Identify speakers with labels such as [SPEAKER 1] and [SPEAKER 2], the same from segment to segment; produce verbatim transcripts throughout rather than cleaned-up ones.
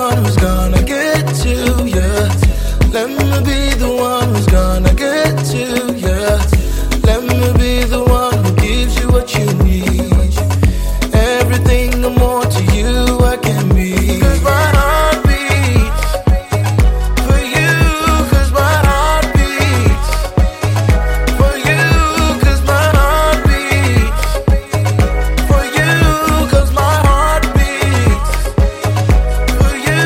[SPEAKER 1] one who's gonna get to you. Let me be the one who's gonna get to you. Let me be the one who gives you what you need. Everything and more to you I can be. 'Cause my heart beats for you. 'Cause my heart beats for you. 'Cause my heart beats for you. 'Cause my heart beats for you.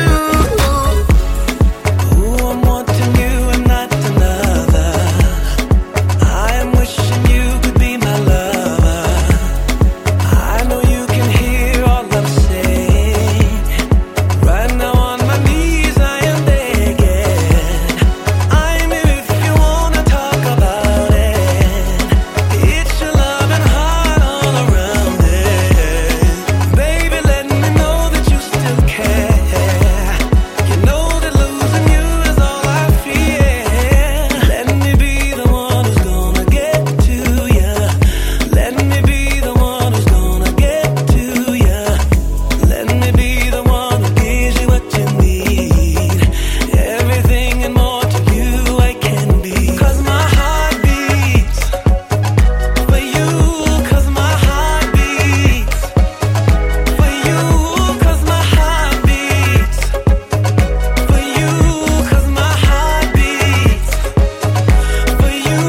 [SPEAKER 2] Ooh, I'm wanting you and not another. I am wishing you could be my lover. I know you can hear all I'm saying. Right now on my knees I am begging. I'm here if you wanna talk about it. It's your love and heart all around it. Baby, let me know that you still care. You know that losing you is all I fear. Let me be the one who's gonna get to ya. Let me be the one who's gonna get to ya. Let me be the one who gives you what you need. Everything and more to you I can be. 'Cause my heart beats for you. 'Cause my heart beats for you. 'Cause my heart beats for you. 'Cause my heart beats for you.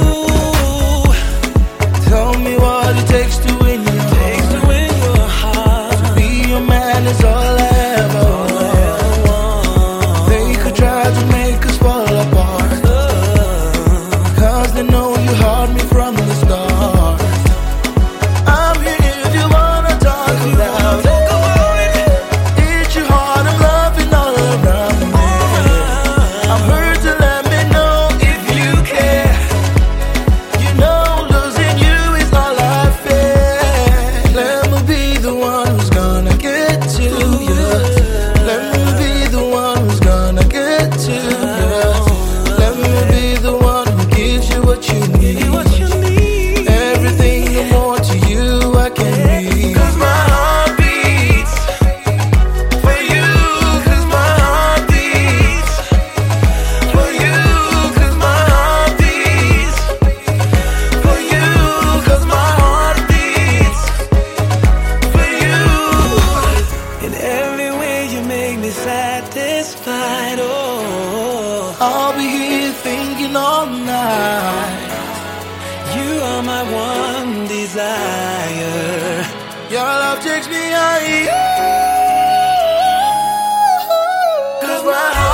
[SPEAKER 1] Tell me what it takes to win your
[SPEAKER 2] Takes to
[SPEAKER 1] heart.
[SPEAKER 2] win your heart.
[SPEAKER 1] Be your man is all I ever want. They could try to make us fall apart, 'cause they know you heard me from the start. I'm here if you wanna talk about it. It's your heart I'm loving all around me. I'm here to let me know if you care. You know losing you is all I fear. Let me be the one who's gonna get to you. Let me be the one who's gonna get to you. Let me be the one who gives you what you need.
[SPEAKER 2] What you need.
[SPEAKER 1] Everything and more to you I can be. 'Cause my heart beats for you. 'Cause my heart beats for you. 'Cause my heart beats for you. 'Cause my heart beats for you.
[SPEAKER 2] In every way you make me satisfied. Oh,
[SPEAKER 1] I'll be here thinking all night.
[SPEAKER 2] you are my one desire.
[SPEAKER 1] Your love takes me high. 'Cause my heart